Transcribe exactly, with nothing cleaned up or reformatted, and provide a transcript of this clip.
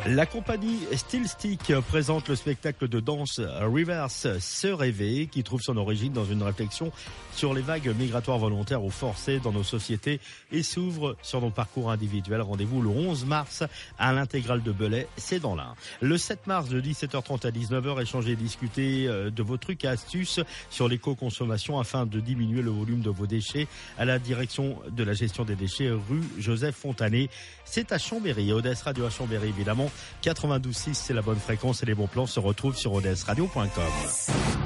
La compagnie Still Stick présente le spectacle de danse Reverse Se Rêver qui trouve son origine dans une réflexion sur les vagues migratoires volontaires ou forcées dans nos sociétés et s'ouvre sur nos parcours individuels. Rendez-vous le onze mars à l'Intégrale de Belay, c'est dans l'Ain. Le sept mars de dix-sept heures trente à dix-neuf heures, échangez et discutez de vos trucs et astuces sur l'éco-consommation afin de diminuer le volume de vos déchets à la direction de la gestion des déchets rue Joseph Fontanet. C'est à Chambéry, O D S Radio à Chambéry évidemment. quatre-vingt-douze virgule six, c'est la bonne fréquence et les bons plans se retrouvent sur o d s radio point com.